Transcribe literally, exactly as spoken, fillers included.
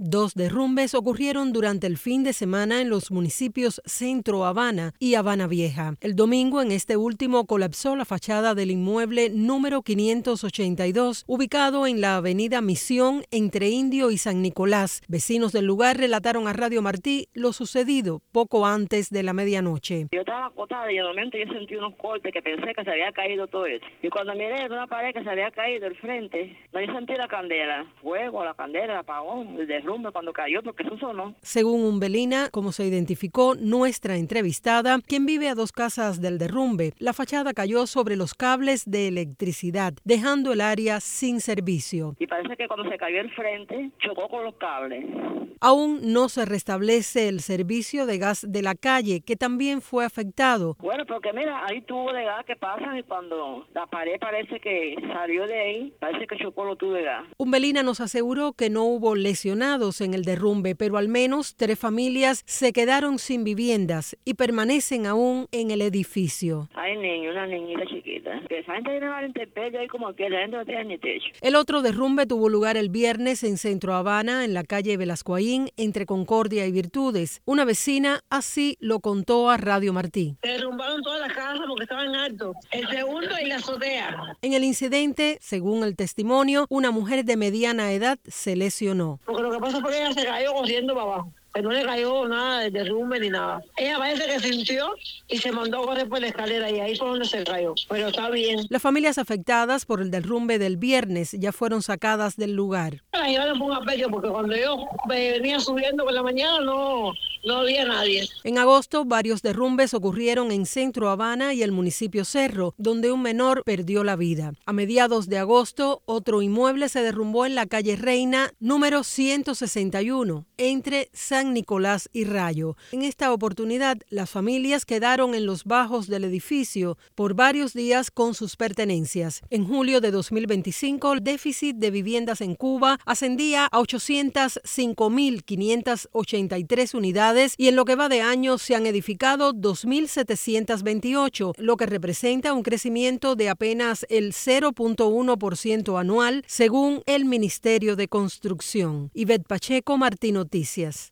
Dos derrumbes ocurrieron durante el fin de semana en los municipios Centro Habana y Habana Vieja. El domingo, en este último, colapsó la fachada del inmueble número quinientos ochenta y dos, ubicado en la avenida Misión entre Indio y San Nicolás. Vecinos del lugar relataron a Radio Martí lo sucedido poco antes de la medianoche. Yo estaba acotada y de momento yo sentí unos cortes que pensé que se había caído todo esto. Y cuando miré de una pared que se había caído al frente, no, yo sentí la candela, fuego, la candela, el apagón, el derrumbe cuando cayó, porque eso sonó. Según Umbelina, como se identificó nuestra entrevistada, quien vive a dos casas del derrumbe, la fachada cayó sobre los cables de electricidad, dejando el área sin servicio. Y parece que cuando se cayó el frente, chocó con los cables. Aún no se restablece el servicio de gas de la calle, que también fue afectado. Bueno, porque mira, hay tubos de gas que pasan y cuando la pared parece que salió de ahí, parece que chocó los tubos de gas. Umbelina nos aseguró que no hubo lesionados en el derrumbe, pero al menos tres familias se quedaron sin viviendas y permanecen aún en el edificio. Hay niños, una niñita chiquita, que esa gente viene a la intemperie ahí como que la gente no tiene ni techo. El otro derrumbe tuvo lugar el viernes en Centro Habana, en la calle Velascoaín, entre Concordia y Virtudes. Una vecina así lo contó a Radio Martí. Se derrumbaron todas las casas porque estaban altos. El segundo y la azotea. En el incidente, según el testimonio, una mujer de mediana edad se lesionó. Porque lo que pasa fue que ella se cayó corriendo para abajo. Que no le cayó nada de derrumbe ni nada. Ella parece que sintió y se mandó a correr por la escalera y ahí fue donde se cayó. Pero está bien. Las familias afectadas por el derrumbe del viernes ya fueron sacadas del lugar. La llevaron por un apecho porque cuando yo venía subiendo por la mañana no, no había nadie. En agosto, varios derrumbes ocurrieron en Centro Habana y el municipio Cerro, donde un menor perdió la vida. A mediados de agosto, otro inmueble se derrumbó en la calle Reina, número ciento sesenta y uno, entre San Nicolás y Rayo. En esta oportunidad, las familias quedaron en los bajos del edificio por varios días con sus pertenencias. En julio de dos mil veinticinco, el déficit de viviendas en Cuba ascendía a ochocientas cinco mil quinientas ochenta y tres unidades y en lo que va de año se han edificado dos mil setecientas veintiocho, lo que representa un crecimiento de apenas el cero punto uno por ciento anual, según el Ministerio de Construcción. Ivette Pacheco, Martí Noticias.